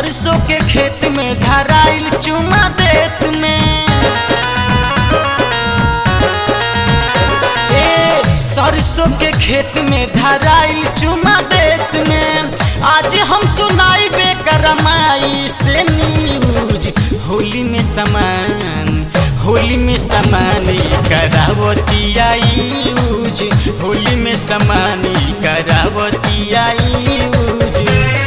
सरसों के खेत में धराइल चुमा देत में, सरसों के खेत में धराइल चुमा देत में। आज हम सुनाई बेकरमाई से न्यूज, होली में समान करावती आई यूज, होली में समान करावती आई यूज।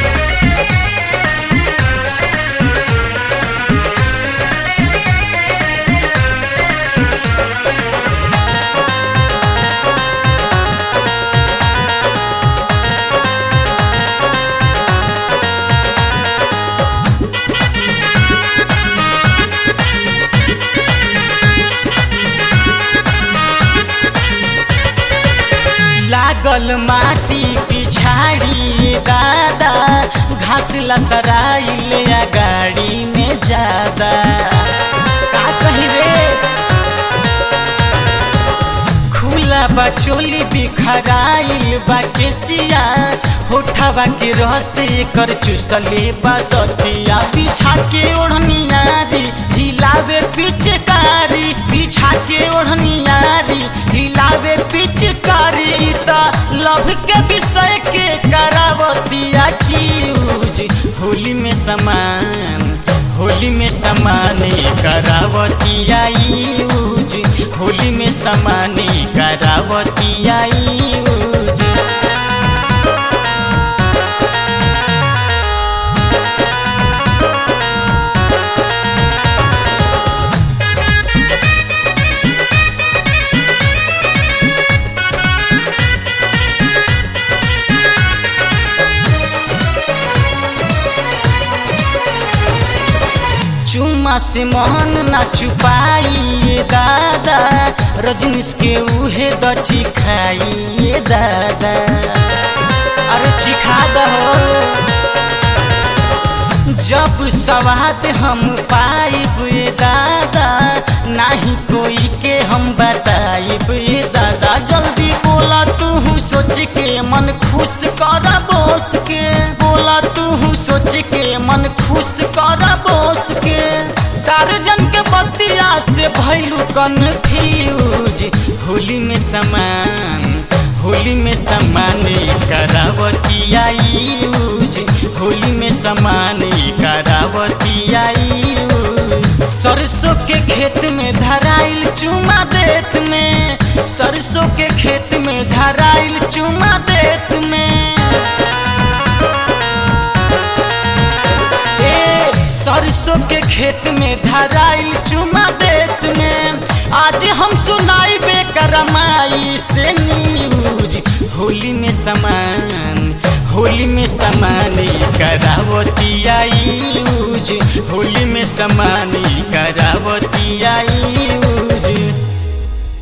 लागल माटी पिछाड़ी दादा, घास लतराइल गाड़ी में ज्यादा, का कही रे खुला बचोली बिखराइल बा केसिया, होठवा के रस कर चुसले बसतिया। बिछा के ओढ़निया री हिलावे पिचकारी, बिछा के ओढ़निया री हिलावे पिचकारी। लव के विषय के करावतिया की यूज, होली में समान करावतिया यूज, होली में समान करावतिया यूज। चुमा से मन न छुपाइए दादा, रजनीश के उहे द चिखाइए दादा, अरे चिखा दहो। जब स्वाद हम पाइब दादा, नाही कोई के हम बताइब दादा। जल्दी बोला तू सोच के मन खुश कर बोस के, बोला तू सोच के मन खुश कर बोस के। टारजन के बतिया से भइलू कन्फ्यूज, होली में समान करावतिया यूज, होली में समान करावतिया यूज। सरसों के खेत में धराइल चुमा देत में, सरसों के खेत में धराइल चुमा देत में। सरसों के खेत में धराइल चुमा देत में। आज हम सुनाई बेकरमाई से न्यूज, होली में समान करावतिया यूज, होली में समान करावतिया यूज।